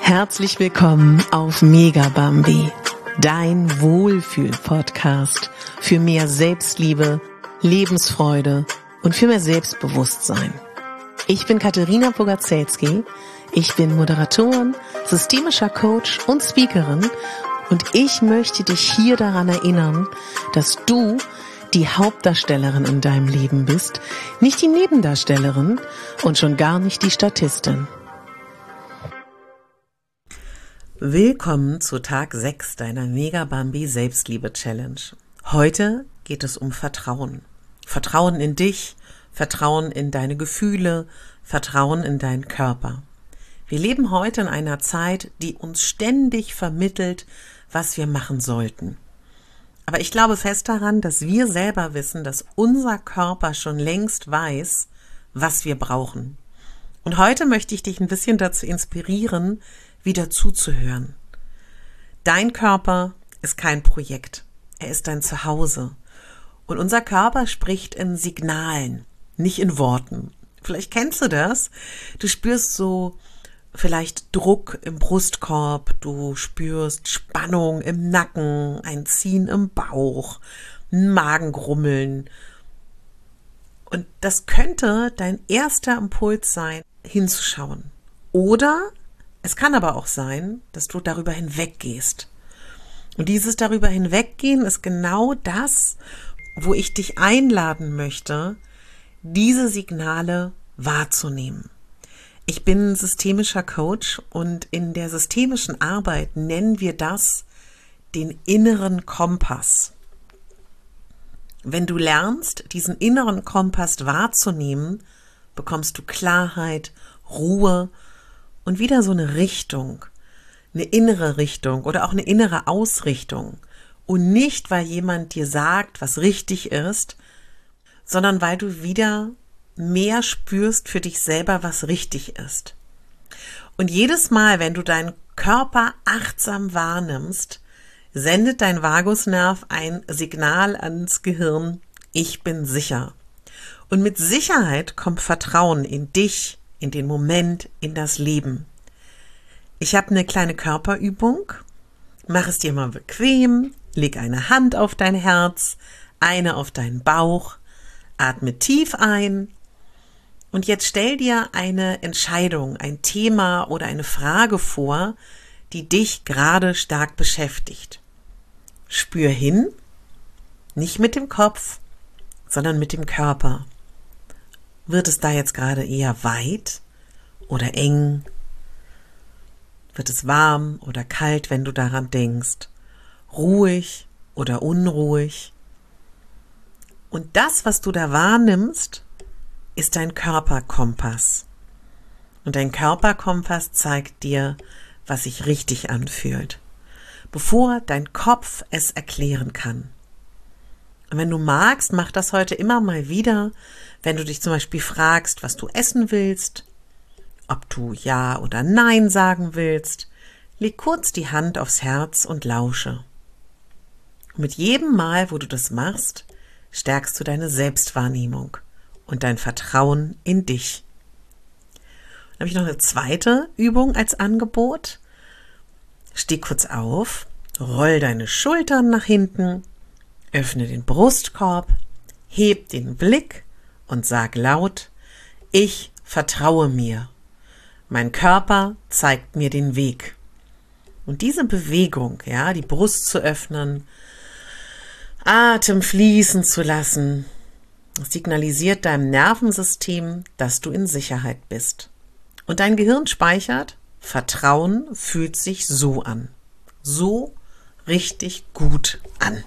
Herzlich willkommen auf Mega Bambi, dein Wohlfühl-Podcast für mehr Selbstliebe, Lebensfreude und für mehr Selbstbewusstsein. Ich bin Katharina Bogazelski, ich bin Moderatorin, systemischer Coach und Speakerin und ich möchte dich hier daran erinnern, dass du die Hauptdarstellerin in deinem Leben bist, nicht die Nebendarstellerin und schon gar nicht die Statistin. Willkommen zu Tag 6 deiner Mega Bambi Selbstliebe Challenge. Heute geht es um Vertrauen. Vertrauen in dich, Vertrauen in deine Gefühle, Vertrauen in deinen Körper. Wir leben heute in einer Zeit, die uns ständig vermittelt, was wir machen sollten. Aber ich glaube fest daran, dass wir selber wissen, dass unser Körper schon längst weiß, was wir brauchen. Und heute möchte ich dich ein bisschen dazu inspirieren, wieder zuzuhören. Dein Körper ist kein Projekt. Er ist dein Zuhause. Und unser Körper spricht in Signalen, nicht in Worten. Vielleicht kennst du das. Du spürst so vielleicht Druck im Brustkorb, du spürst Spannung im Nacken, ein Ziehen im Bauch, ein Magengrummeln. Und das könnte dein erster Impuls sein, hinzuschauen. Oder es kann aber auch sein, dass du darüber hinweggehst. Und dieses darüber hinweggehen ist genau das, wo ich dich einladen möchte, diese Signale wahrzunehmen. Ich bin systemischer Coach und in der systemischen Arbeit nennen wir das den inneren Kompass. Wenn du lernst, diesen inneren Kompass wahrzunehmen, bekommst du Klarheit, Ruhe und wieder so eine Richtung, eine innere Richtung oder auch eine innere Ausrichtung. Und nicht, weil jemand dir sagt, was richtig ist, sondern weil du wieder mehr spürst für dich selber, was richtig ist. Und jedes Mal, wenn du deinen Körper achtsam wahrnimmst, sendet dein Vagusnerv ein Signal ans Gehirn, ich bin sicher. Und mit Sicherheit kommt Vertrauen in dich, in den Moment, in das Leben. Ich habe eine kleine Körperübung. Mach es dir mal bequem. Leg eine Hand auf dein Herz, eine auf deinen Bauch. Atme tief ein. Und jetzt stell dir eine Entscheidung, ein Thema oder eine Frage vor, die dich gerade stark beschäftigt. Spür hin, nicht mit dem Kopf, sondern mit dem Körper. Wird es da jetzt gerade eher weit oder eng? Wird es warm oder kalt, wenn du daran denkst? Ruhig oder unruhig? Und das, was du da wahrnimmst, ist dein Körperkompass. Und dein Körperkompass zeigt dir, was sich richtig anfühlt, bevor dein Kopf es erklären kann. Und wenn du magst, mach das heute immer mal wieder, wenn du dich zum Beispiel fragst, was du essen willst, ob du Ja oder Nein sagen willst, leg kurz die Hand aufs Herz und lausche. Und mit jedem Mal, wo du das machst, stärkst du deine Selbstwahrnehmung und dein Vertrauen in dich. Dann habe ich noch eine zweite Übung als Angebot. Steh kurz auf, roll deine Schultern nach hinten, öffne den Brustkorb, heb den Blick und sag laut, ich vertraue mir. Mein Körper zeigt mir den Weg. Und diese Bewegung, ja, die Brust zu öffnen, Atem fließen zu lassen, signalisiert deinem Nervensystem, dass du in Sicherheit bist. Und dein Gehirn speichert, Vertrauen fühlt sich so an. So richtig gut an.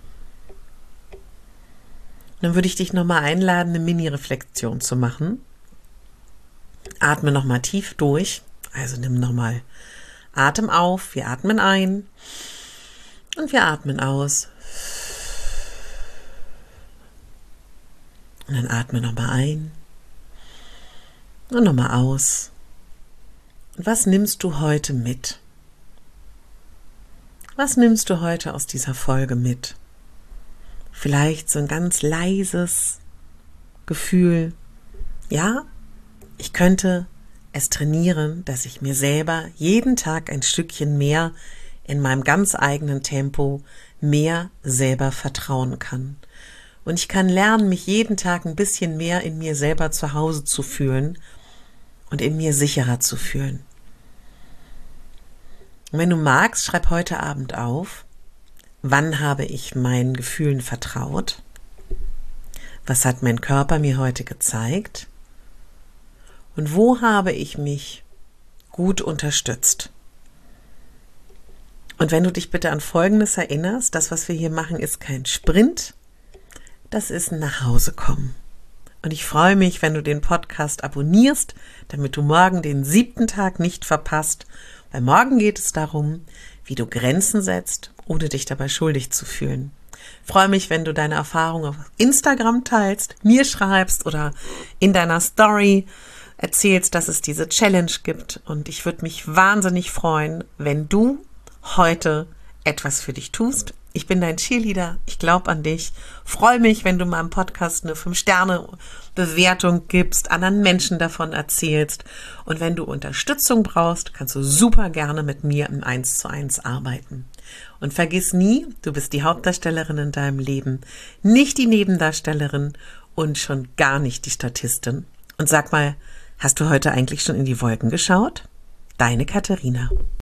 Dann würde ich dich nochmal einladen, eine Mini-Reflexion zu machen. Atme nochmal tief durch. Also nimm nochmal Atem auf. Wir atmen ein und wir atmen aus. Und dann atme nochmal ein und nochmal aus. Und was nimmst du heute mit? Was nimmst du heute aus dieser Folge mit? Vielleicht so ein ganz leises Gefühl, ja, ich könnte es trainieren, dass ich mir selber jeden Tag ein Stückchen mehr in meinem ganz eigenen Tempo mehr selber vertrauen kann. Und ich kann lernen, mich jeden Tag ein bisschen mehr in mir selber zu Hause zu fühlen und in mir sicherer zu fühlen. Und wenn du magst, schreib heute Abend auf, wann habe ich meinen Gefühlen vertraut? Was hat mein Körper mir heute gezeigt? Und wo habe ich mich gut unterstützt? Und wenn du dich bitte an Folgendes erinnerst, das, was wir hier machen, ist kein Sprint, das ist ein Nachhausekommen. Und ich freue mich, wenn du den Podcast abonnierst, damit du morgen den 7. Tag nicht verpasst. Weil morgen geht es darum, wie du Grenzen setzt, ohne dich dabei schuldig zu fühlen. Ich freue mich, wenn du deine Erfahrungen auf Instagram teilst, mir schreibst oder in deiner Story erzählst, dass es diese Challenge gibt. Und ich würde mich wahnsinnig freuen, wenn du heute etwas für dich tust. Ich bin dein Cheerleader, ich glaube an dich. Freue mich, wenn du meinem Podcast eine 5-Sterne-Bewertung gibst, anderen Menschen davon erzählst. Und wenn du Unterstützung brauchst, kannst du super gerne mit mir im 1:1 arbeiten. Und vergiss nie, du bist die Hauptdarstellerin in deinem Leben, nicht die Nebendarstellerin und schon gar nicht die Statistin. Und sag mal, hast du heute eigentlich schon in die Wolken geschaut? Deine Katharina.